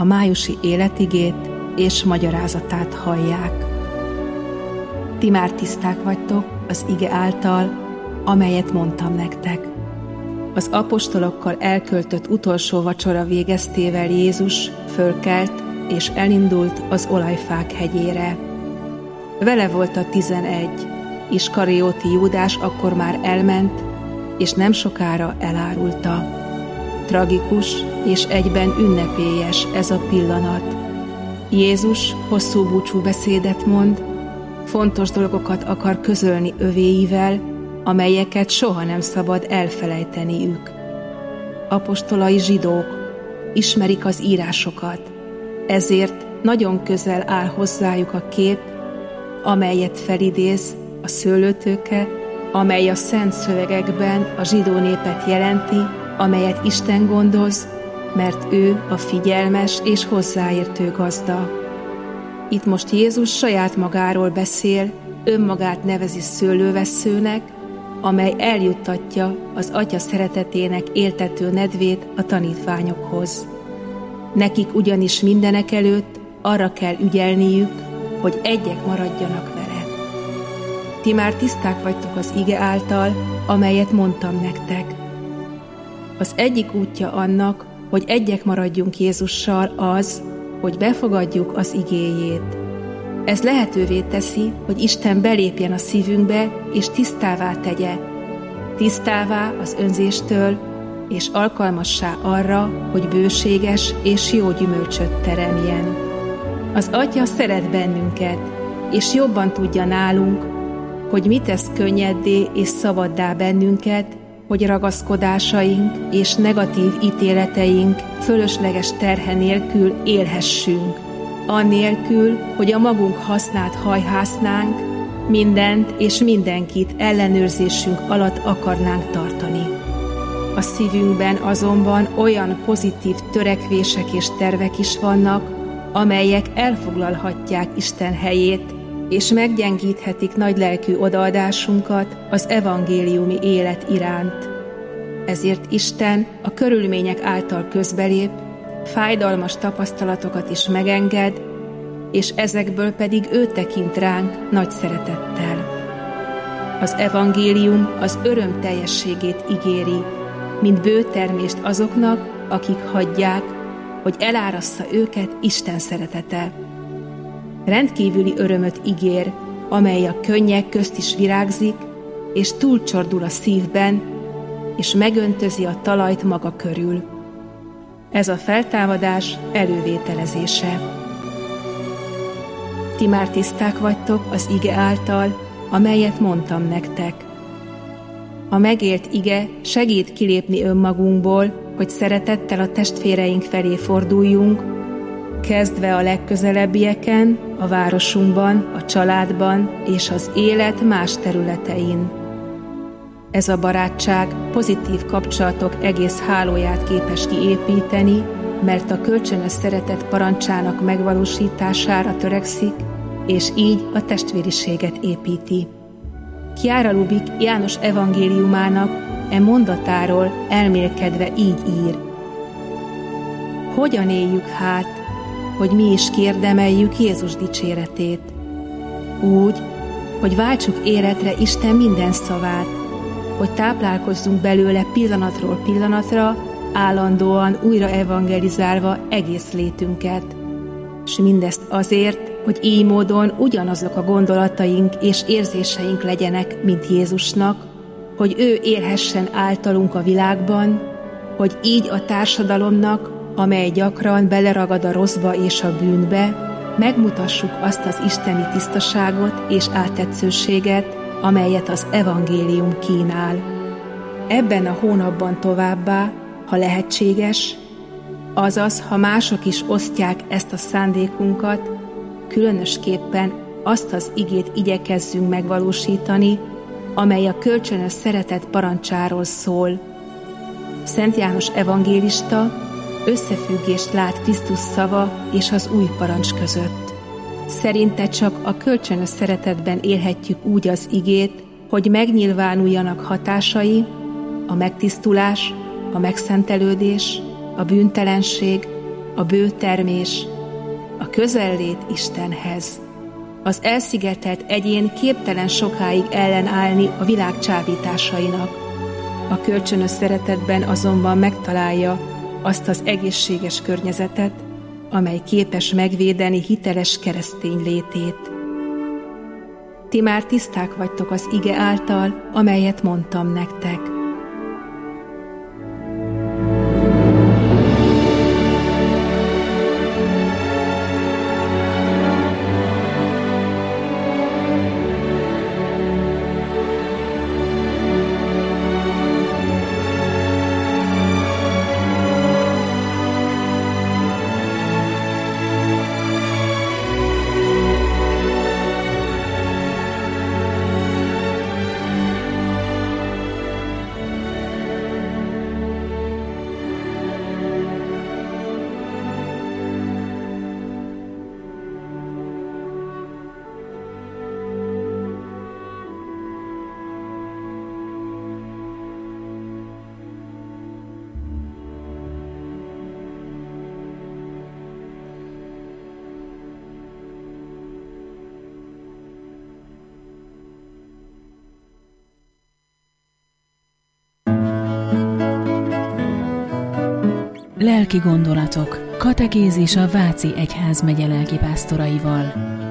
a májusi életigét és magyarázatát hallják. Ti már tiszták vagytok az ige által, amelyet mondtam nektek. Az apostolokkal elköltött utolsó vacsora végeztével Jézus fölkelt és elindult az Olajfák hegyére. Vele volt a 11, Iskarióti Júdás akkor már elment, és nem sokára elárulta. Tragikus és egyben ünnepélyes ez a pillanat. Jézus hosszú búcsúbeszédet mond, fontos dolgokat akar közölni övéivel, amelyeket soha nem szabad elfelejteniük. Apostolai zsidók, ismerik az írásokat, ezért nagyon közel áll hozzájuk a kép, amelyet felidéz a szőlőtőke, amely a szent szövegekben a zsidó népet jelenti, amelyet Isten gondoz, mert ő a figyelmes és hozzáértő gazda. Itt most Jézus saját magáról beszél, önmagát nevezi szőlővesszőnek, amely eljuttatja az Atya szeretetének éltető nedvét a tanítványokhoz. Nekik ugyanis mindenek előtt arra kell ügyelniük, hogy egyek maradjanak vele. Ti már tiszták vagytok az ige által, amelyet mondtam nektek. Az egyik útja annak, hogy egyek maradjunk Jézussal az, hogy befogadjuk az igéjét. Ez lehetővé teszi, hogy Isten belépjen a szívünkbe és tisztává tegye. Tisztává az önzéstől, és alkalmassá arra, hogy bőséges és jó gyümölcsöt teremjen. Az Atya szeret bennünket, és jobban tudja nálunk, hogy mit tesz könnyeddé és szabaddá bennünket, hogy ragaszkodásaink és negatív ítéleteink fölösleges terhe nélkül élhessünk, annélkül, hogy a magunk hasznát hajhásznánk, mindent és mindenkit ellenőrzésünk alatt akarnánk tartani. A szívünkben azonban olyan pozitív törekvések és tervek is vannak, amelyek elfoglalhatják Isten helyét, és meggyengíthetik nagylelkű odaadásunkat az evangéliumi élet iránt. Ezért Isten a körülmények által közbelép, fájdalmas tapasztalatokat is megenged, és ezekből pedig ő tekint ránk nagy szeretettel. Az evangélium az öröm teljességét ígéri, mint bőtermést azoknak, akik hagyják, hogy elárassza őket Isten szeretete. Rendkívüli örömöt ígér, amely a könnyek közt is virágzik, és túlcsordul a szívben, és megöntözi a talajt maga körül. Ez a feltámadás elővételezése. Ti már tiszták vagytok az ige által, amelyet mondtam nektek. A megélt ige segít kilépni önmagunkból, hogy szeretettel a testvéreink felé forduljunk, kezdve a legközelebbieken, a városunkban, a családban és az élet más területein. Ez a barátság pozitív kapcsolatok egész hálóját képes kiépíteni, mert a kölcsönös szeretet parancsának megvalósítására törekszik, és így a testvériséget építi. Chiara Lubich János evangéliumának mondatáról elmélkedve így ír. Hogyan éljük hát, hogy mi is kérdemeljük Jézus dicséretét? Úgy, hogy váltsuk életre Isten minden szavát, hogy táplálkozzunk belőle pillanatról pillanatra, állandóan újra evangelizálva egész létünket. S mindezt azért, hogy így módon ugyanazok a gondolataink és érzéseink legyenek, mint Jézusnak, hogy ő élhessen általunk a világban, hogy így a társadalomnak, amely gyakran beleragad a rosszba és a bűnbe, megmutassuk azt az isteni tisztaságot és áttetszőséget, amelyet az evangélium kínál. Ebben a hónapban továbbá, ha lehetséges, azaz, ha mások is osztják ezt a szándékunkat, különösképpen azt az igét igyekezzünk megvalósítani, amely a kölcsönös szeretet parancsáról szól. Szent János evangélista összefüggést lát Krisztus szava és az új parancs között. Szerinte csak a kölcsönös szeretetben élhetjük úgy az igét, hogy megnyilvánuljanak hatásai, a megtisztulás, a megszentelődés, a bűntelenség, a bő termés, a közellét Istenhez. Az elszigetelt egyén képtelen sokáig ellenállni a világ csábításainak. A kölcsönös szeretetben azonban megtalálja azt az egészséges környezetet, amely képes megvédeni hiteles keresztény létét. Ti már tiszták vagytok az ige által, amelyet mondtam nektek. Lelki gondolatok. Katekézis a Váci Egyházmegye lelkipásztoraival.